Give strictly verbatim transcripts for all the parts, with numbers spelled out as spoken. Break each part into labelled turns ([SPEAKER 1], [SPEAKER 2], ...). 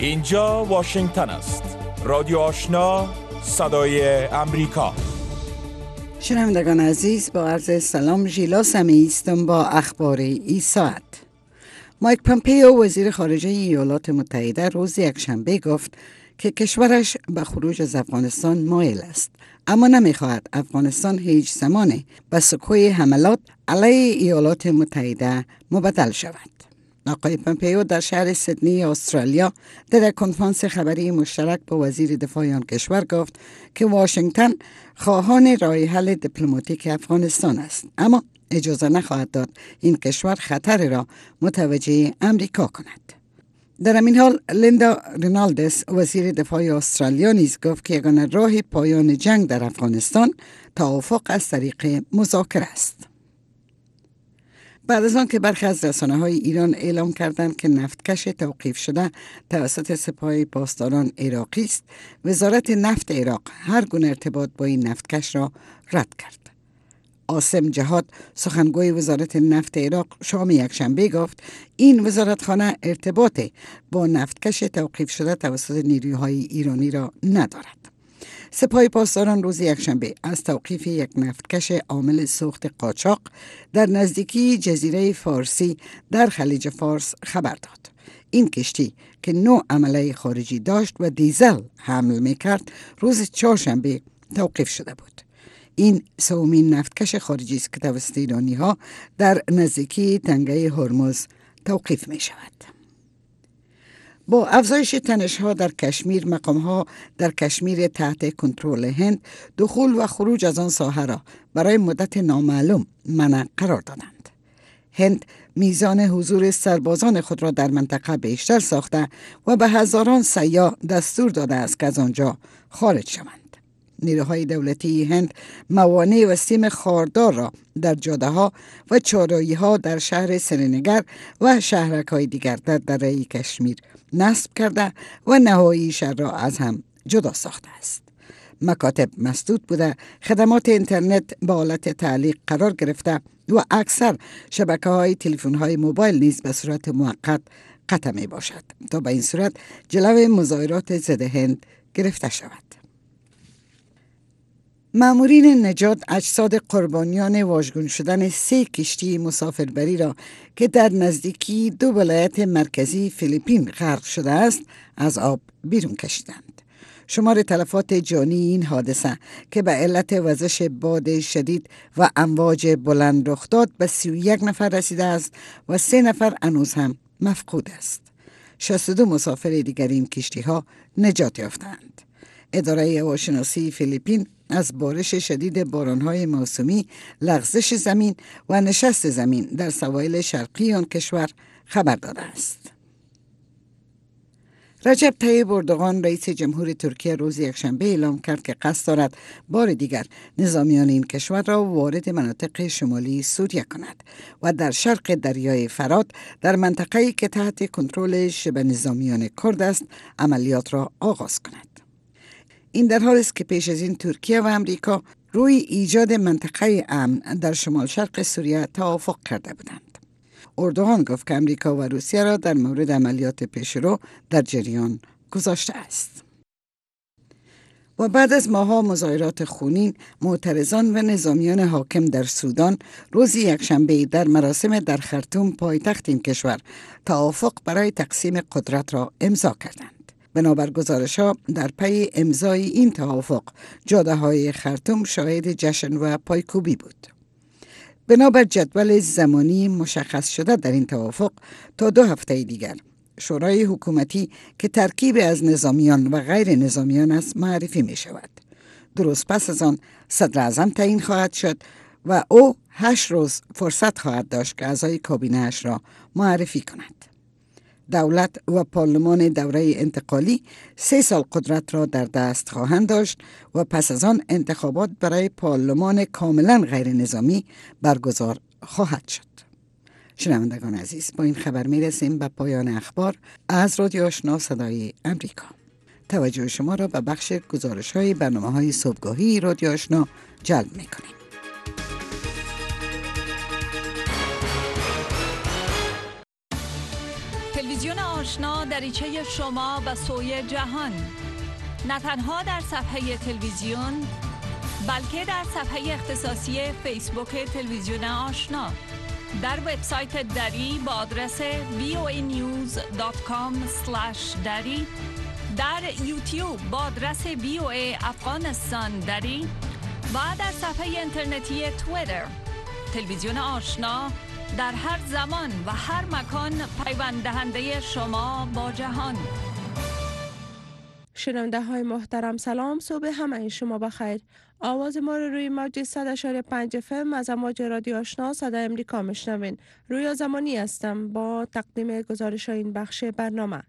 [SPEAKER 1] اینجا واشنگتن است. رادیو آشنا، صدای امریکا.
[SPEAKER 2] شنوندگان عزیز، با عرض سلام، ژیلا سمیعی هستم با اخبار این ساعت. مایک پامپئو وزیر خارجه ایالات متحده روز یکشنبه گفت که کشورش به خروج از افغانستان مایل است، اما نمیخواهد افغانستان هیچ زمانی به سکوی حملات علیه ایالات متحده مبدل شود. آقای پامپئو در شهر سیدنی استرالیا در کنفرانس خبری مشترک با وزیر دفاع آن کشور گفت که واشنگتن خواهان راه حل دیپلماتیک افغانستان است، اما اجازه نخواهد داد این کشور خطر را متوجه امریکا کند. در همین حال لیندا رینالدس وزیر دفاع استرالیا نیز گفت که یگانه راه پایان جنگ در افغانستان توافق از طریق مذاکره است. بعد از آن که برخی از رسانه‌های ایران اعلام کردند که نفتکش توقیف شده توسط سپاه پاسداران عراقی است، وزارت نفت عراق هر گونه ارتباط با این نفتکش را رد کرد. عاصم جهاد سخنگوی وزارت نفت عراق شام یکشنبه گفت این وزارتخانه ارتباط با نفتکش توقیف شده توسط نیروهای ایرانی را ندارد. سپاه پاسداران روز یکشنبه از توقیف یک نفتکش عامل سوخت قاچاق در نزدیکی جزیره فارسی در خلیج فارس خبر داد. این کشتی که نوع عمله خارجی داشت و دیزل حمل می‌کرد روز چهارشنبه توقیف شده بود. این سومین نفتکش خارجی است که توسط ایرانی‌ها در نزدیکی تنگه هرمز توقیف می‌شود. با افزایش تنش‌ها در کشمیر، مقام‌ها در کشمیر تحت کنترل هند دخول و خروج از آن ساحه را برای مدت نامعلوم منع قرار دادند. هند میزان حضور سربازان خود را در منطقه بیشتر ساخته و به هزاران سیاح دستور داده است که از آنجا خارج شوند. نیروهای دولتی هند موانع و سیم خاردار را در جاده‌ها و چهارراهی‌ها در شهر سرینگر و شهرک‌های دیگر در دره کشمیر نصب کرده و نهایی شهر را از هم جدا ساخته است. مکاتب مسدود بوده، خدمات اینترنت به حالت تعلیق قرار گرفته و اکثر شبکه‌های تلفن‌های موبایل نیز به صورت موقت قطع می باشد تا به این صورت جلوی مظاهرات ضد هند گرفته شود. مامورین نجات اجساد قربانیان واژگون شدن سه کشتی مسافربری را که در نزدیکی دو ولایت مرکزی فیلیپین غرق شده است از آب بیرون کشیدند. شمار تلفات جانی این حادثه که به علت وزش باد شدید و امواج بلند رخ داد به سی و یک نفر رسیده است و سه نفر هنوز هم مفقود است. شصت و دو مسافر دیگر این کشتی ها نجات یافتند. اداره هواشناسی فیلیپین از بارش شدید بارانهای موسمی، لغزش زمین و نشست زمین در سواحل شرقی آن کشور خبر داده است. رجب طیب اردوغان رئیس جمهور ترکیه روز یکشنبه اعلام کرد که قصد دارد بار دیگر نظامیان این کشور را وارد مناطق شمالی سوریه کند و در شرق دریای فرات در منطقه‌ای که تحت کنترل شبه نظامیان کرد است عملیات را آغاز کند. این در حالی است که پیش از این ترکیه و امریکا روی ایجاد منطقه امن در شمال شرق سوریه توافق کرده بودند. اردوغان گفت که امریکا و روسیه را در مورد عملیات پیشرو در جریان گذاشته است. و بعد از ماه‌ها مظاهرات خونین، معترضان و نظامیان حاکم در سودان روز یکشنبه در مراسم در خرطوم پایتخت این کشور توافق برای تقسیم قدرت را امضا کردند. بنابر گزارش‌ها در پی امضای این توافق جاده‌های خرطوم شاهد جشن و پایکوبی بود. بنابر جدول زمانی مشخص شده در این توافق تا دو هفته دیگر شورای حکومتی که ترکیب از نظامیان و غیر نظامیان است معرفی می شود. درست پس از آن صدر اعظم تعیین خواهد شد و او هشت روز فرصت خواهد داشت که اعضای کابینه اش را معرفی کند. دولت و پارلمان دوره انتقالی سه سال قدرت را در دست خواهند داشت و پس از آن انتخابات برای پارلمان کاملا غیر نظامی برگزار خواهد شد. شنوندگان عزیز، با این خبر می رسیم به پایان اخبار از رادیو آشنا صدای امریکا. توجه شما را به بخش گزارش های برنامه های صبحگاهی رادیو آشنا جلب می کنیم.
[SPEAKER 3] تلویزیون آشنا دریچه شما به سوی جهان، نه تنها در صفحه تلویزیون بلکه در صفحه اختصاصی فیسبوک تلویزیون آشنا، در وبسایت دری با آدرس وی او ای نیوز دات کام اسلش دری، در یوتیوب با آدرس وی او ای افغانستان دری و در صفحه اینترنتی توییتر. تلویزیون آشنا در هر زمان و هر مکان پیوند دهنده شما با جهان.
[SPEAKER 4] شنونده های محترم سلام، صبح همه شما بخیر. آواز ما رو روی موج صد اشاری پنج اف ام از امواج رادیو آشنا صدای امریکا میشنوین. رویا زمانی هستم با تقدیم گزارش این بخش برنامه.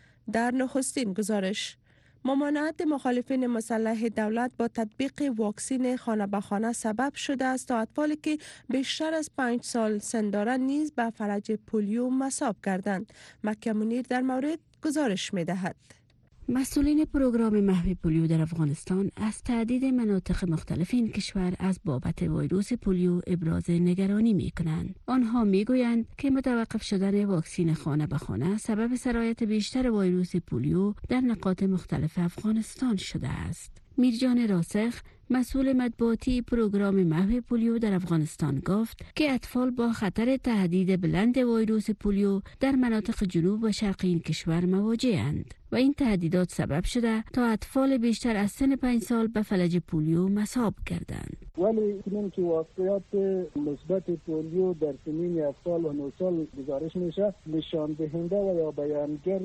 [SPEAKER 4] در نخستین گزارش، ممانعت مخالفین مسلح دولت با تطبیق واکسین خانه به خانه سبب شده است تا اطفالی که بیشتر از پنج سال سن دارند نیز به فلج پولیو مصاب گردند. مکه منیر در مورد گزارش می دهد.
[SPEAKER 5] مسئولین پروگرام محو پولیو در افغانستان از تعدید مناطق مختلف این کشور از بابت ویروس پولیو ابراز نگرانی می کنند. آنها می گویند که متوقف شدن واکسین خانه به خانه سبب سرایت بیشتر ویروس پولیو در نقاط مختلف افغانستان شده است. میرجان راسخ، مسئول مطبوعاتی پروگرام محو پولیو در افغانستان گفت که اطفال با خطر تهدید بلند ویروس پولیو در مناطق جنوب و شرق این کشور مواجه‌اند و این تهدیدات سبب شده تا اطفال بیشتر از سن پنج سال به فلج پولیو مصاب گردند.
[SPEAKER 6] ولی اینکه که واقعیت مثبت پولیو در سنین اطفال و نه سال گزارش میشه، نشان دهنده و یا بیانگر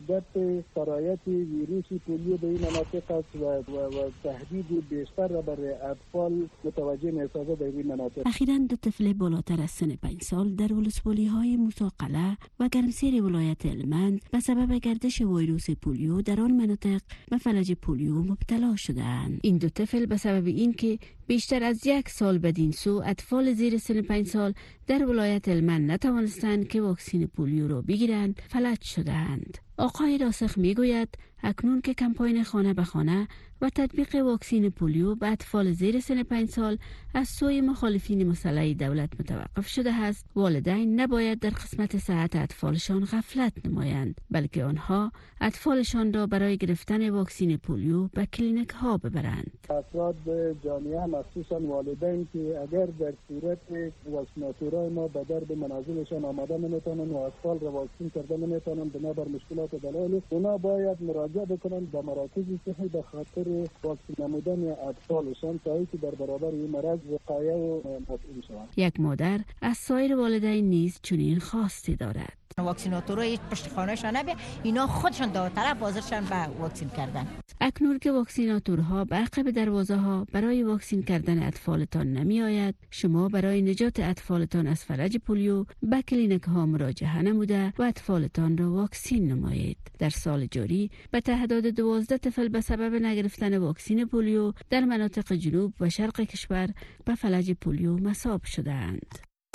[SPEAKER 6] شدت سرایت ویروس پولیو به این مناطق است و, و, و تهدید بیشتر را برای اطفال متوجه می‌سازد در این مناطق.
[SPEAKER 5] اخیراً دو طفل بالاتر از سن پنج سال در ولسوالی‌های موسی قلعه و گرمسیر ولایت هلمند به سبب گردش ویروس پولیو در آن مناطق به فلج پولیو مبتلا شدند. این دو طفل به سبب اینکه بیشتر از یک سال بدین سو اطفال زیر سن پنج سال در ولایت هلمند نتوانستند که واکسین پولیو را بگیرند، فلج شدند. آقای راسخ میگوید اکنون که کمپاین خانه به خانه و تطبیق واکسین پولیو به اطفال زیر سن پنج سال از سوی مخالفین مسلح دولت متوقف شده است، والدین نباید در قسمت صحت اطفالشان غفلت نمایند، بلکه آنها اطفالشان را برای گرفتن واکسین پولیو به کلینیک ها ببرند.
[SPEAKER 6] افراد جامعه مخصوصا والدین که اگر در صورت واکسیناتورای ما به درب منازلشان آمده نمیتونن و اطفال را واکسین کرده نمیتونن بنابر مشکلات دلایل، اونا باید مراجعه بکنن به مراکز صحی به خاطر واکسین نمودن اطفالشان تا اینکه در برابر این مرض وقایه و مسئول شوند.
[SPEAKER 5] یک مادر از سایر والدین نیز چنین خواسته دارد.
[SPEAKER 7] واکسیناتورای پشت خانه‌شان نبی، اینا خودشان داوطلب حاضرشن به واکسین کردن.
[SPEAKER 5] اکنون که واکسیناتورها به عقب دروازه ها برای واکسین کردن اطفالتان نمی آید، شما برای نجات اطفالتان از فلج پولیو به کلینیک ها مراجعه نموده و اطفالتان را واکسین نمایید. در سال جاری به تعداد دوازده طفل به سبب نگرفتن واکسین پولیو در مناطق جنوب و شرق کشور به فلج پولیو مصاب شده‌اند.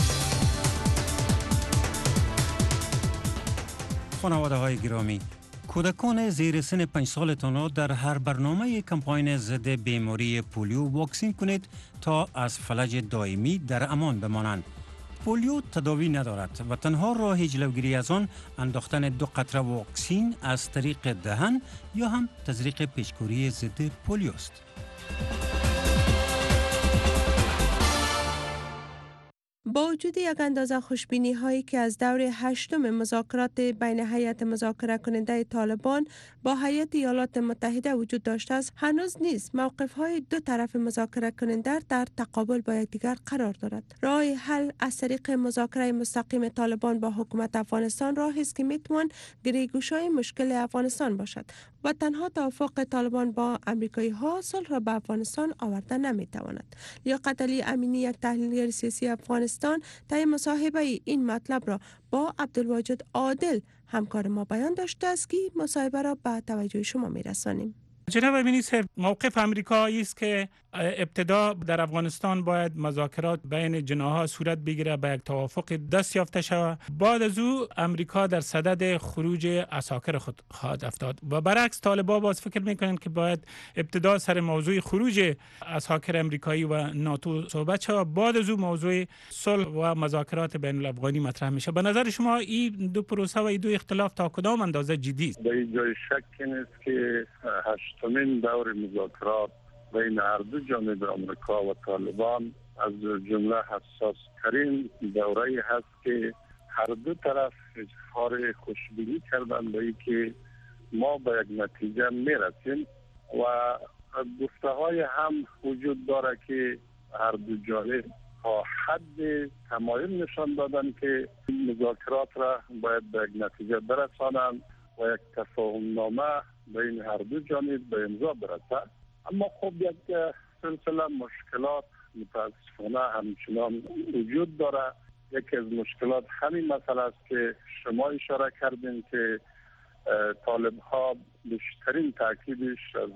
[SPEAKER 8] خانواده های گرامی، کودکان زیر سن پنج سالتان را در هر برنامه کمپاین ضد بیماری پولیو واکسین کنید تا از فلج دائمی در امان بمانند. پولیو تداوی ندارد و تنها راه جلوگیری از آن انداختن دو قطره واکسین از طریق دهن یا هم تزریق پیشگیری ضد پولیو است.
[SPEAKER 4] با وجود یک اندازه خوشبینی هایی که از دور هشتم مذاکرات بین هیئت مذاکره کننده طالبان با هیئت ایالات متحده وجود داشته است، هنوز نیز موقف های دو طرف مذاکره کننده در تقابل با یکدیگر قرار دارد. راه حل از طریق مذاکره مستقیم طالبان با حکومت افغانستان راهی است که میتوان گریگوشای مشکل افغانستان باشد و تنها توافق طالبان با امریکایی ها صلح را به افغانستان آورده نمیتواند. لیاقت علی امینی، یک تحلیلگر سیاسی افغانستان، طی مصاحبه این مطلب را با عبدالواجد عادل همکار ما بیان داشته است که مصاحبه را به توجه شما میرسانیم.
[SPEAKER 9] جناب امینی صاحب، موقف امریکایی است که ابتدا در افغانستان باید مذاکرات بین جناح‌ها صورت بگیره، به یک توافق دست یافته شود. بعد از او امریکا در صدد خروج عساکر خود خواهد افتاد و برعکس طالبان باز فکر میکنند که باید ابتدا سر موضوع خروج عساکر امریکایی و ناتو صحبت شود، بعد از او موضوع صلح و مذاکرات بین الافغانی مطرح میشه. به نظر شما این دو پروسه و این دو اختلاف تا کدام اندازه جدی است؟
[SPEAKER 10] در جای شک نیست که هشتمین دور مذاکرات بین هر دو جانب آمریکا و طالبان از جمله حساس ترین دوره هست که هر دو طرف اظهار خوشبینی کردند به اینکه ما به یک نتیجه میرسیم و گفته های هم وجود داره که هر دو جانب تا حد تمایل نشان دادن که مذاکرات را باید به یک نتیجه برسانند و یک تفاهم نامه بین هر دو جانب به امضا برسد. اما خب یک سلسله مشکلات متاسفانه همچنان وجود داره. یکی از مشکلات همین مسئله است که شما اشاره کردین که طالب ها بیشترین تاکیدش از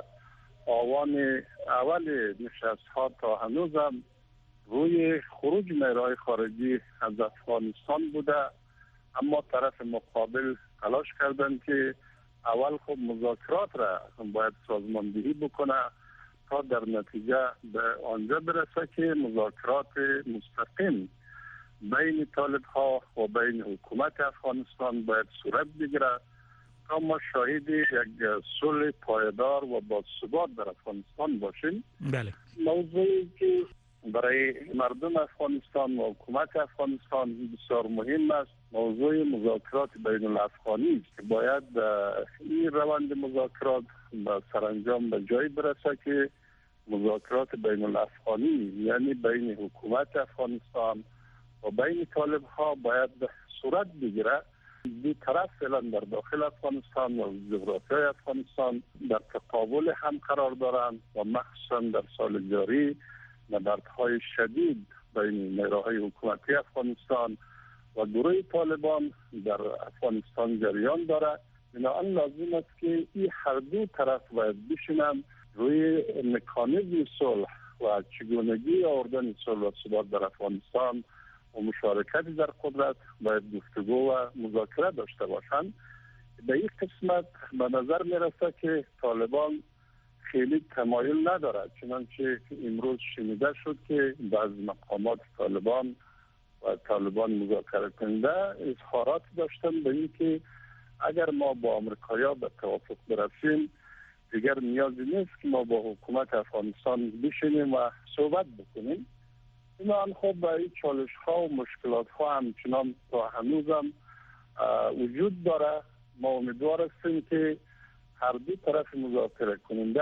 [SPEAKER 10] آوان اول نشست ها تا هنوز هم روی خروج نیروهای خارجی از افغانستان بوده، اما طرف مقابل تلاش کردن که اول خب مذاکرات را باید سازماندهی بکنه تا در نتیجه به آنجا برسه که مذاکرات مستقیم بین طالب ها و بین حکومت افغانستان باید صورت بگیره تا ما شاهد یک صلح پایدار و باثبات در افغانستان باشیم.
[SPEAKER 9] بله.
[SPEAKER 10] موضوعی که برای مردم افغانستان و حکومت افغانستان بسیار مهم است موضوع مذاکرات بین الافغانی است که باید این روند مذاکرات به سرانجام به جای برسه که مذاکرات بین الافغانی یعنی بین حکومت افغانستان و بین طالب ها باید صورت بگیره. دو طرف فعلا در داخل افغانستان و جغرافیای افغانستان در تقابل هم قرار دارند و مخصوصا در سال جاری نبردهای شدید بین نیروهای حکومتی افغانستان و گروه طالبان در افغانستان جریان دارد. بنابراین لازم است که این هر دو طرف باید بشینند روی مکانیزم صلح و چگونگی آوردن صلح و ثبات در افغانستان و مشارکت در قدرت باید گفتگو و مذاکره داشته باشند. به این قسمت به نظر میرسه که طالبان خیلی تمایل ندارد، چنانچه امروز شنیده شد که بعض مقامات طالبان و طالبان مذاکره کننده اظهارات داشتن به این که اگر ما با آمریکایی‌ها به توافق برسیم دیگر نیازی نیست که ما با حکومت افغانستان بشینیم و صحبت بکنیم. اینا خب به این چالش ها و مشکلات ها همچنان تا هنوز هم وجود داره. ما امیدوار هستیم که هر دو طرف مذاکره کننده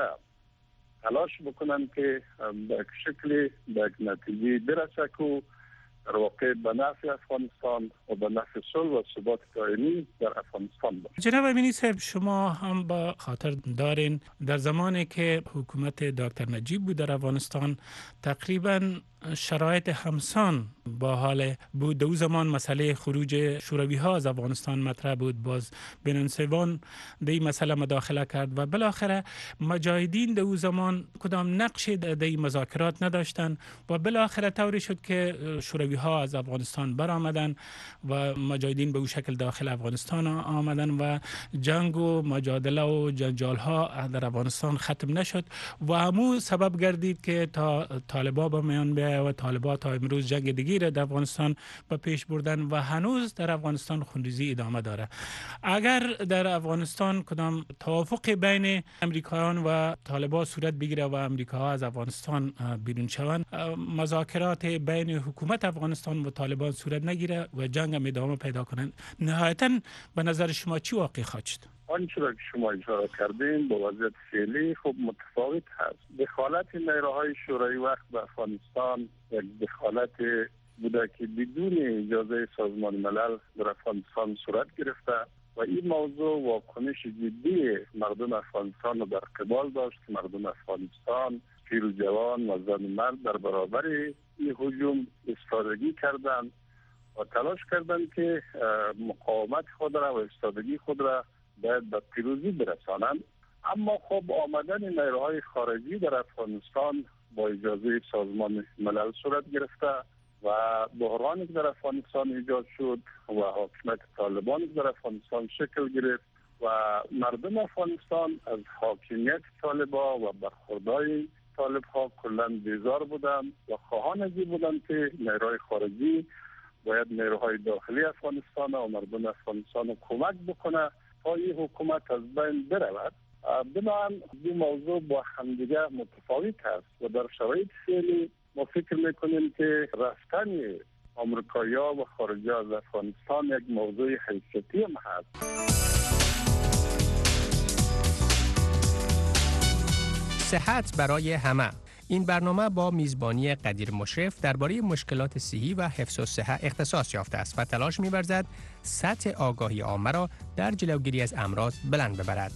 [SPEAKER 10] تلاش بکنن که به یک شکلی به یک نتیجه برسه که در واقع به نفع افغانستان و به نفع صلح و ثبات دائمی در افغانستان باشه.
[SPEAKER 9] جناب امینی صاحب، شما هم با خاطر دارین در زمانی که حکومت دکتر نجیب بود در افغانستان تقریباً شرایط همسان با حال بود. دو زمان مسئله خروج شوروی ها از افغانستان مطرح بود، باز بننسوان در این مسئله مداخله کرد و بالاخره مجاهدین دو زمان کدام نقش در این مذاکرات نداشتند و بالاخره طوری شد که شوروی ها از افغانستان برآمدن و مجاهدین به او شکل داخل افغانستان آمدن و جنگ و مجادله و جنجال ها در افغانستان ختم نشد و همو سبب گردید که تا طالبان به میان بیاید و طالبان تا امروز جنگ دیگری را در افغانستان به پیش بردن و هنوز در افغانستان خونریزی ادامه داره. اگر در افغانستان کدام توافق بین امریکایان و طالبان صورت بگیره و امریکا از افغانستان بیرون شوند، مذاکرات بین حکومت افغانستان و طالبان صورت نگیره و جنگ هم ادامه پیدا کنند، نهایتاً به نظر شما چی واقع خواهد شد؟
[SPEAKER 10] آنچه را که شما اشاره کردین با وضعیت فعلی خب متفاوت هست. دخالت نیروهای شوروی وقت به افغانستان یک دخالت بوده که بدون اجازه سازمان ملل در افغانستان صورت گرفته و این موضوع واکنش جدی مردم افغانستان را در قبال داشت. مردم افغانستان پیر و جوان و زن و مرد در برابر این هجوم ایستادگی کردند و تلاش کردند که مقاومت خود را و ایستادگی خود را باید به پیروزی برسانند. اما خب آمدن نیروهای خارجی در افغانستان با اجازه سازمان ملل صورت گرفته و بحرانی که در افغانستان ایجاد شد و حاکمیت طالبان که در افغانستان شکل گرفت و مردم افغانستان از حاکمیت طالبان و برخوردهای طالب ها کلا بیزار بودند و خواهان از این بودند که نیروهای خارجی باید نیروهای داخلی افغانستان و مردم افغانستان رو کمک بکنه تا این حکومت از بین برود. بنابراین این موضوع با همدیگه متفاوت است و در شرایط فعلی ما فکر میکنیم که رفتن آمریکایی‌ها و خارجی‌ها از افغانستان یک موضوع حیثیتی هم هست.
[SPEAKER 11] صحت برای همه. این برنامه با میزبانی قدیر مشرف درباره مشکلات صحی و حفظ الصحه اختصاص یافته است و تلاش می‌ورزد سطح آگاهی عامه را در جلوگیری از امراض بلند ببرد.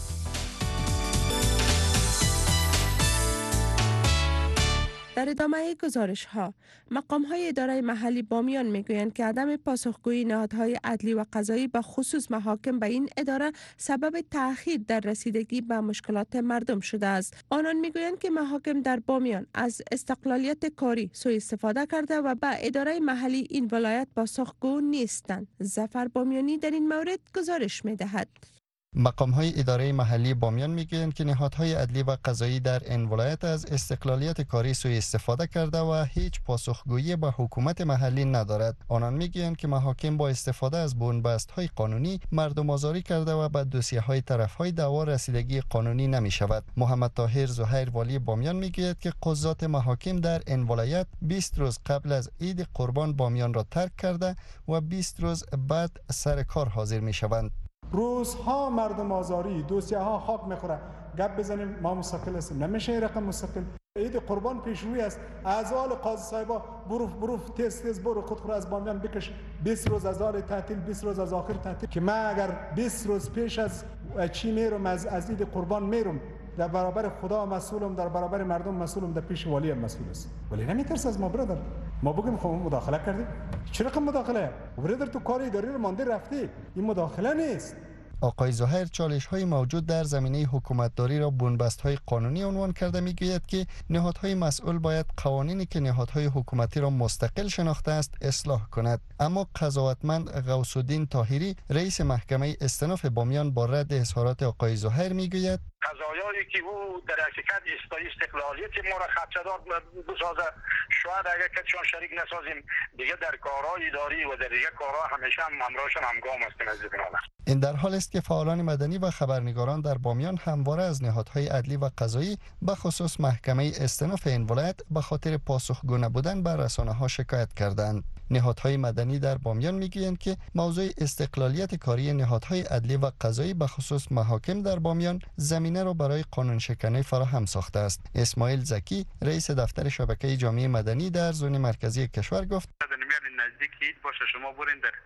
[SPEAKER 4] در ادامه گزارش ها، مقام های اداره محلی بامیان می گویند که عدم پاسخگویی نهادهای عدلی و قضایی به خصوص محاکم به این اداره سبب تأخیر در رسیدگی به مشکلات مردم شده است. آنان می گویند که محاکم در بامیان از استقلالیت کاری سوء استفاده کرده و به اداره محلی این ولایت پاسخگو نیستند. ظفر بامیانی در این مورد گزارش می دهد.
[SPEAKER 12] مقام‌های اداره محلی بامیان میگویند که نهادهای عدلی و قضایی در این ولایت از استقلالیت کاری سوء استفاده کرده و هیچ پاسخگویی به حکومت محلی ندارد. آنان میگویند که محاکم با استفاده از بنبست‌های قانونی مردم آزاری کرده و به دوسیه‌های طرف‌های دعوا رسیدگی قانونی نمی‌شود. محمد طاهر زهیر والی بامیان میگوید که قضات محاکم در این ولایت بیست روز قبل از عید قربان بامیان را ترک کرده و بیست روز بعد سر کار حاضر می‌شوند.
[SPEAKER 13] روزها مردم آزاری، دوسیه ها خاک میخوره. گپ بزنیم ما مستقل هستیم، نمیشه این رقم مستقل. عید قربان پیش روی است. از آل قاضی صاحبا برو برو تیز تیز برو خود خود از بامیان بکش. بیست روز از آل تعطیل، بیست روز از آخر تعطیل. که من اگر بیست روز پیش از چی میرم از از عید قربان میرم، در برابر خدا مسئولم، در برابر مردم مسئولم، در پیش والی هم مسئول است. ولی نمیترس از ما برادر. ما بگیم خب مداخله کردی؟ چه رقم مداخله؟ برادر تو کار اداری رو مانده رفتی. این مداخله نیست.
[SPEAKER 12] آقای زهیر چالش‌های موجود در زمینه حکومتداری را بنبست‌های قانونی عنوان کرده می‌گوید که نهادهای مسئول باید قوانینی که نهادهای حکومتی را مستقل شناخته است اصلاح کند. اما قضاوتمند غوث الدین طاهری رئیس محکمه استئناف بامیان با رد اظهارات آقای زهیر می‌گوید
[SPEAKER 14] قضایایی که او در حقیقت استقلالیت ما را خدشه‌دار بسازه، شاید اگر کدشان شریک نسازیم دیگه در کارهای اداری و در دیگه کارها همیشه هم همراهشان همگام هستیم از جناب.
[SPEAKER 12] این در حال است که فعالان مدنی و خبرنگاران در بامیان همواره از نهادهای عدلی و قضایی به خصوص محکمه استئناف این ولایت به خاطر پاسخگو نبودن به رسانه‌ها شکایت کردند. نهادهای مدنی در بامیان میگویند که موضوع استقلالیت کاری نهادهای عدلی و قضایی به خصوص محاکم در بامیان زمینه را برای قانون شکنی فراهم ساخته است. اسماعیل زکی رئیس دفتر شبکه جامعه مدنی در زون مرکزی کشور گفت
[SPEAKER 14] نزدیک عید باشه شما برین در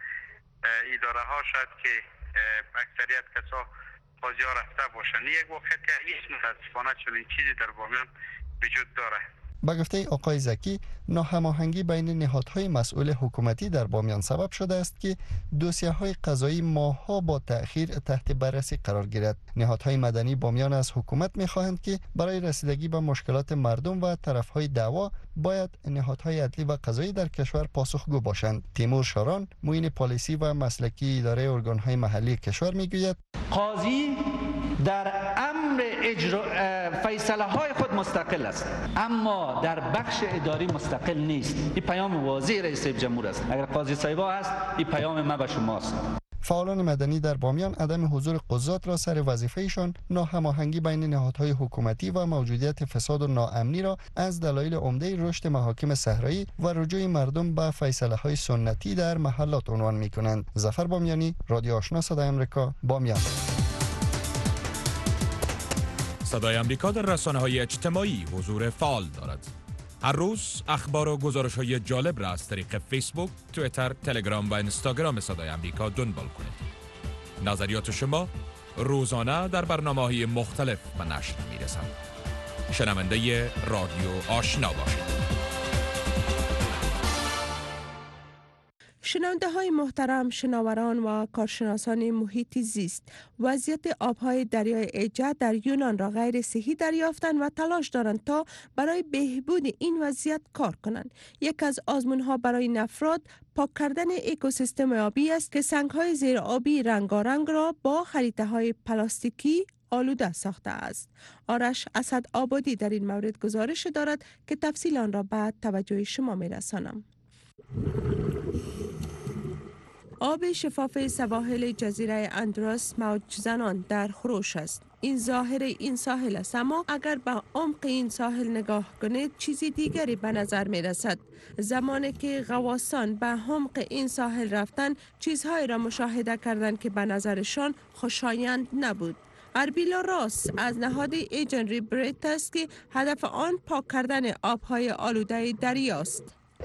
[SPEAKER 14] اداره ها شاید که اکثریت کسا قاضی ها رفته باشن. یک واقعیت که هیچ متاسفانه چنین چیزی در بامیان وجود داره.
[SPEAKER 12] با گفته آقای زکی ناهماهنگی بین نهادهای مسئول حکومتی در بامیان سبب شده است که دوسیه‌های قضایی ماه‌ها با تأخیر تحت بررسی قرار گیرد. نهادهای مدنی بامیان از حکومت می‌خواهند که برای رسیدگی به مشکلات مردم و طرف‌های دعوا باید نهادهای عدلی و قضایی در کشور پاسخگو باشند. تیمور شاران معین پالیسی و مسلکی اداره ارگان‌های محلی کشور می‌گوید
[SPEAKER 15] قاضی در امر اجرا فیصله های خود مستقل است اما در بخش اداری مستقل نیست. این پیام واضح رئیس جمهور است. اگر قاضی صاحبا است این پیام ما به شماست.
[SPEAKER 12] فعالان مدنی در بامیان عدم حضور قضات را سر وظیفه‌شان، ناهماهنگی بین نهادهای حکومتی و موجودیت فساد و ناامنی را از دلایل عمده رشد محاکم صحرایی و رجوع مردم به فیصله‌های سنتی در محلات عنوان می‌کنند. ظفر بامیانی، رادیو آشنا صدای آمریکا، بامیان.
[SPEAKER 1] صدای آمریکا در رسانه‌های اجتماعی حضور فعال دارد. هر روز اخبار و گزارش‌های جالب را از طریق فیسبوک، توییتر، تلگرام و اینستاگرام صدای آمریکا دنبال کنید. نظریات شما روزانه در برنامه‌های مختلف به نشر می‌رسند. شنونده رادیو آشنا باشید.
[SPEAKER 4] شنونده های محترم، شناوران و کارشناسان محیط زیست وضعیت آبهای دریای ایجه در یونان را غیر صحی دریافتند و تلاش دارند تا برای بهبود این وضعیت کار کنند. یک از آزمون‌ها برای این افراد پاک کردن اکوسیستم آبی است که سنگ‌های زیر آبی رنگارنگ را با خریطه های پلاستیکی آلوده ساخته است. آرش اسد آبادی در این مورد گزارش دارد که تفصیل آن را بعد توجه شما می‌رسانم. آب شفاف سواحل جزیره اندروس موج زنان در خروش است. این ظاهر این ساحل است، اما اگر به عمق این ساحل نگاه کنید چیزی دیگری به نظر می رسد. زمانی که غواصان به عمق این ساحل رفتن چیزهایی را مشاهده کردند که به نظرشان خوشایند نبود. اربیلا راس از نهاد ایجنری بریت است که هدف آن پاک کردن آبهای آلوده دریاست.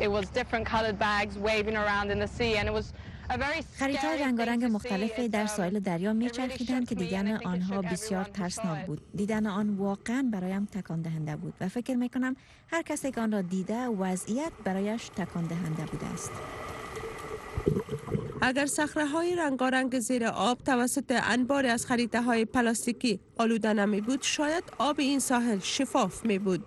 [SPEAKER 16] خریطه‌های رنگارنگ مختلف در ساحل دریا می‌چرخیدند که دیدن آنها بسیار ترسناک بود. دیدن آن واقعاً برایم تکان دهنده بود و فکر می‌کنم هر کسی که آن را دیده وضعیت برایش تکان دهنده بوده است.
[SPEAKER 4] اگر صخره‌های رنگارنگ زیر آب توسط انباری از خریطه‌های پلاستیکی آلوده نمی بود، شاید آب این ساحل شفاف می بود.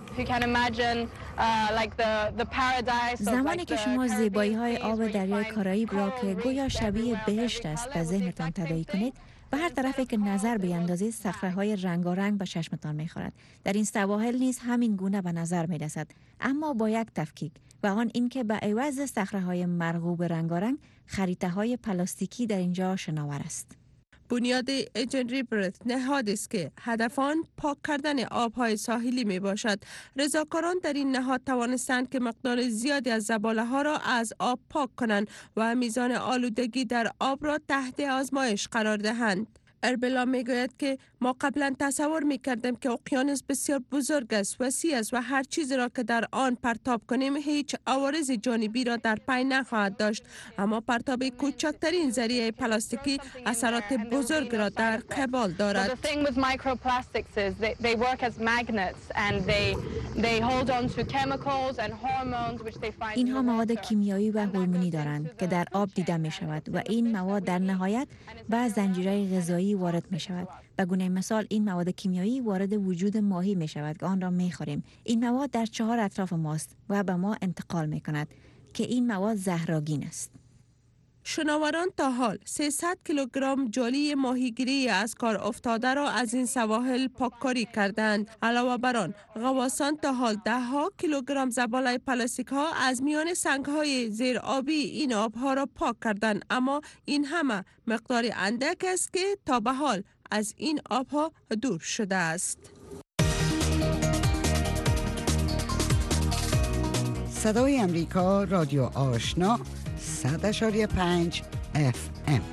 [SPEAKER 16] زمانی که شما زیبایی های آب دریای کارائیب را که گویا شبیه بهشت است به ذهنتان تداعی کنید، به هر طرفی که نظر بیندازید صخره‌های رنگارنگ به چشمتان می‌خورد. در این سواحل نیز همین گونه به نظر می‌رسد، اما با یک تفکیک و آن اینکه به عوض صخره‌های مرغوب رنگارنگ خریطه‌های پلاستیکی در اینجا شناور است.
[SPEAKER 4] بنیاد ایجنری برت نهادی است که هدف آن پاک کردن آبهای ساحلی می باشد. رضاکاران در این نهاد توانستند که مقدار زیادی از زباله ها را از آب پاک کنند و میزان آلودگی در آب را تحت آزمایش قرار دهند. اربلا می گوید که ما قبلا تصور می کردیم که اقیانوس بسیار بزرگ است، وسیع است و هر چیزی را که در آن پرتاب کنیم هیچ عوارض جانبی را در پی نخواهد داشت، اما پرتاب کوچکترین ذریعه پلاستیکی اثرات بزرگ را در قبال دارد.
[SPEAKER 16] اینها مواد کیمیایی و هورمونی دارند که در آب دیده می شود و این مواد در نهایت به زنجیره غذایی وارد می شود. به گونه مثال این مواد کیمیایی وارد وجود ماهی می شود که آن را می خوریم. این مواد در چهار اطراف ماست و به ما انتقال می کند که این مواد زهرآگین است.
[SPEAKER 4] شناوران تا حال سیصد کیلوگرم جالی ماهیگیری از کار افتاده را از این سواحل پاککاری کردند. علاوه بر آن غواصان تا حال ده ها کیلوگرم زباله پلاستیک ها از میان سنگ های زیر آبی این آبها را پاک کردند، اما این همه مقدار اندک است که تا به حال از این آبها دور شده است.
[SPEAKER 2] صدای امریکا، رادیو آشنا، صد اشاری پنج اف ام.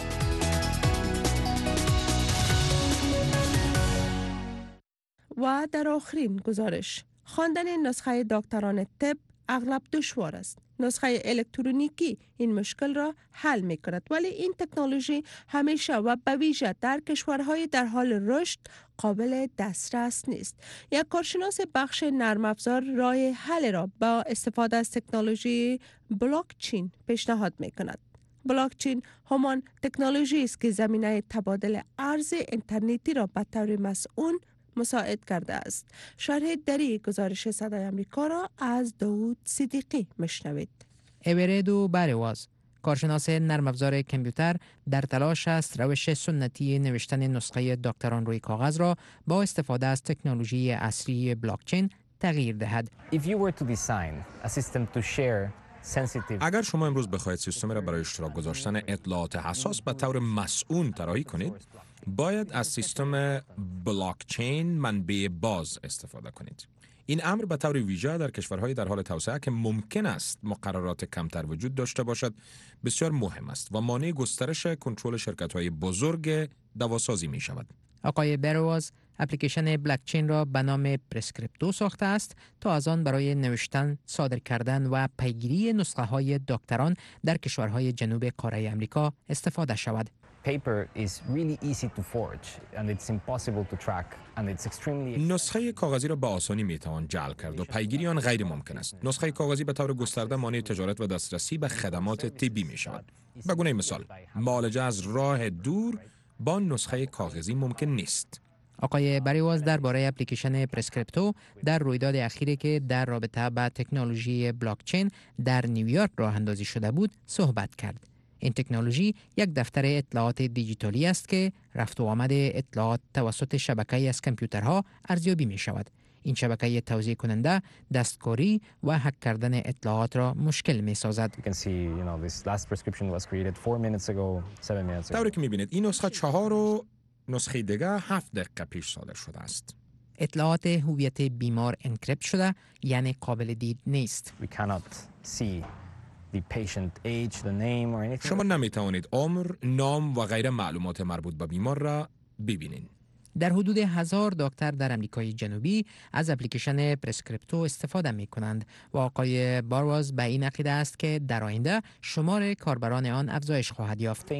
[SPEAKER 4] و در آخرین گزارش، خواندن نسخه دکتران طب اغلب دشوار است. نسخه الکترونیکی این مشکل را حل می کند، ولی این تکنولوژی همیشه و به ویژه در کشورهای در حال رشد قابل دسترس نیست. یک کارشناس بخش نرم افزار راه حل را با استفاده از تکنولوژی بلاکچین پیشنهاد می کند. بلاکچین همان تکنولوژی است که زمینه تبادل ارز اینترنتی را به طور مسئول مساعد کرده است. شرح دری گزارش صدای امریکا را از داوود صدیقی مشنوید.
[SPEAKER 17] ایوریدو بارواز، کارشناس نرم افزار کامپیوتر، در تلاش است روش سنتی نوشتن نسخه دکتران روی کاغذ را با استفاده از تکنولوژی عصری بلاکچین تغییر دهد.
[SPEAKER 1] اگر شما امروز بخواهید سیستم را برای اشتراک گذاشتن اطلاعات حساس به طور مسئول طراحی کنید، باید از سیستم بلاکچین منبع باز استفاده کنید. این امر به طور ویژه در کشورهای در حال توسعه که ممکن است مقررات کمتر وجود داشته باشد بسیار مهم است و مانع گسترش کنترل شرکت‌های بزرگ دواسازی می شود.
[SPEAKER 17] آقای برواز اپلیکیشن بلاک چین را به نام پرسکریپتو ساخته است تا از آن برای نوشتن، صادر کردن و پیگیری نسخه های دکتران در کشورهای جنوب قاره آمریکا استفاده شود.
[SPEAKER 1] نسخه کاغذی را به آسانی میتوان جعل کرد و پیگیری آن غیر ممکن است. نسخه کاغذی به طور گسترده مانع تجارت و دسترسی به خدمات طبی می شود. به گونه مثال، معالجه از راه دور با نسخه کاغذی ممکن نیست.
[SPEAKER 17] آقای بریواز درباره اپلیکیشن پرسکریپتو در رویداد اخیری که در رابطه با تکنولوژی بلاک چین در نیویورک راه اندازی شده بود صحبت کرد. این تکنولوژی یک دفتر اطلاعات دیجیتالی است که رفت و آمد اطلاعات توسط شبکه‌ای از کامپیوترها ارزیابی می شود. این شبکه توزیع کننده دستکاری و هک کردن اطلاعات را مشکل می سازد.
[SPEAKER 1] طوری که می بینید این نسخه چهار و نسخه دیگر هفت دقیقه پیش صادر شده است.
[SPEAKER 17] اطلاعات هویت بیمار انکریپت شده، یعنی قابل دید نیست.
[SPEAKER 1] شما نمی توانید عمر، نام و غیره معلومات مربوط به بیمار را ببینید.
[SPEAKER 17] در حدود هزار دکتر در امریکای جنوبی از اپلیکیشن پرسکریپتو استفاده می کنند و آقای بارواز به این عقیده است که در آینده شمار کاربران آن افزایش خواهد یافت.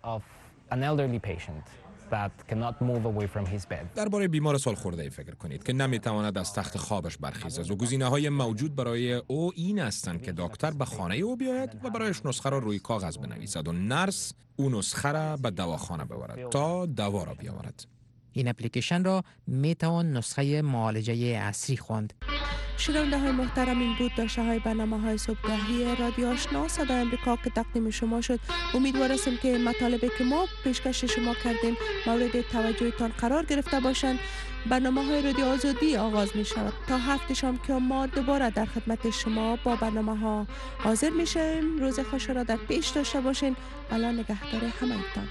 [SPEAKER 1] درباره بیمار سالخورده‌ای فکر کنید که نمیتواند از تخت خوابش برخیزد و گزینه‌های موجود برای او این هستند که دکتر به خانه او بیاید و برایش نسخه را روی کاغذ بنویسد و نرس او نسخه را به دواخانه ببرد تا دوا را بیاورد.
[SPEAKER 17] این اپلیکیشن را می توان نسخه معالجه عصری خواند.
[SPEAKER 4] شنونده های محترم، این بود داشته های برنامه های صبحگاهی رادیو آشنا صدای امریکا که تقدیم شما شد. امیدوار هستیم که مطالبی که ما پیشکش شما کردیم مورد توجهتان قرار گرفته باشند. برنامه های رادیو آزادی آغاز می شود. تا هفته شام که ما دوباره در خدمت شما با برنامه ها حاضر می شویم. روز خوش را در پیش داشته باشین. الله نگهدار همه‌تان.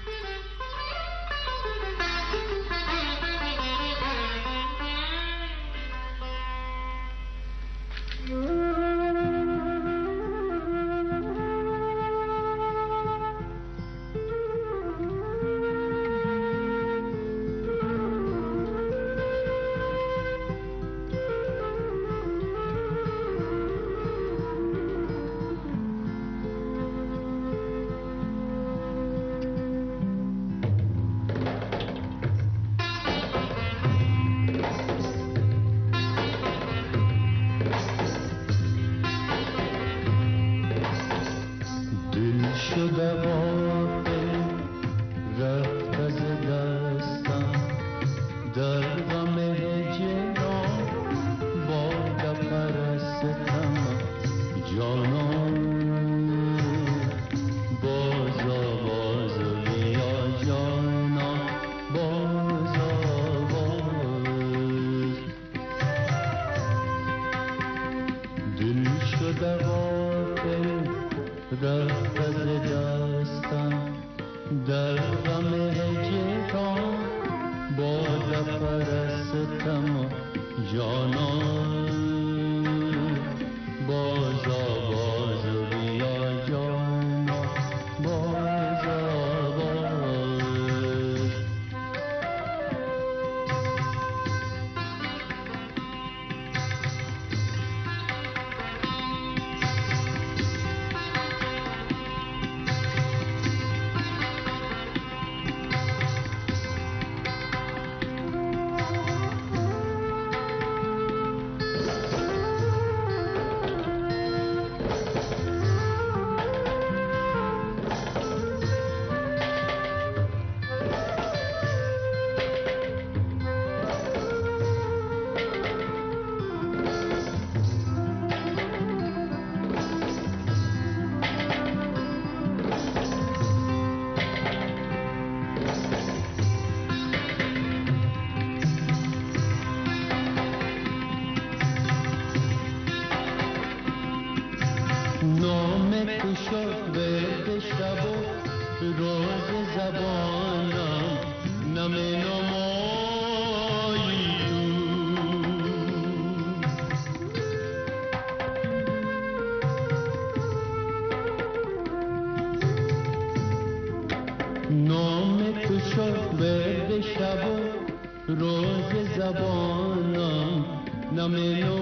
[SPEAKER 18] روز زبانم نم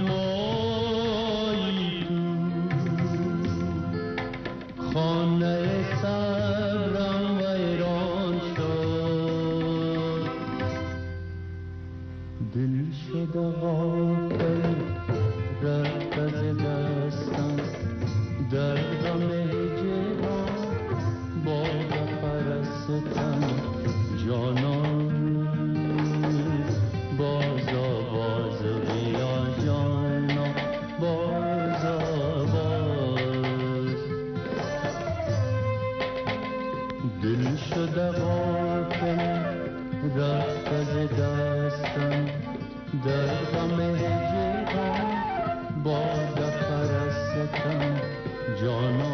[SPEAKER 18] نمایی تو خانه صبرم ویران شد دل شد غافل رفت از دستم در غم هجران با پرستم جانان بازا باز بیا جانا بازا باز دل شد غافل رفت از دستم در غم هجران با پرستم جانا